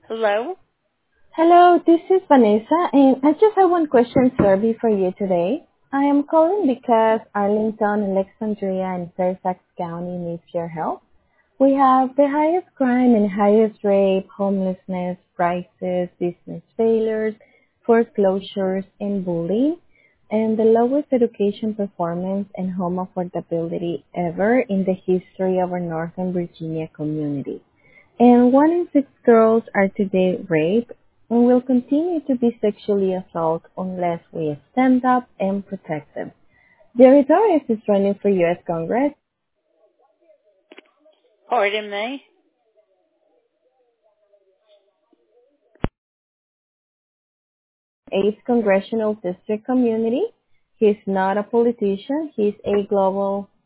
Hello? Hello, this is Vanessa, and I just have one question survey for you today. I am calling because Arlington, Alexandria, and Fairfax County needs your help. We have the highest crime and highest rape, homelessness, prices, business failures, foreclosures, and bullying, and the lowest education performance and home affordability ever in the history of our Northern Virginia community. And 1 in 6 girls are today raped and will continue to be sexually assaulted unless we stand up and protect them. Jerry Torres is running for U.S. Congress, Pardon me? 8th Congressional District Community. He's not a politician. He's a global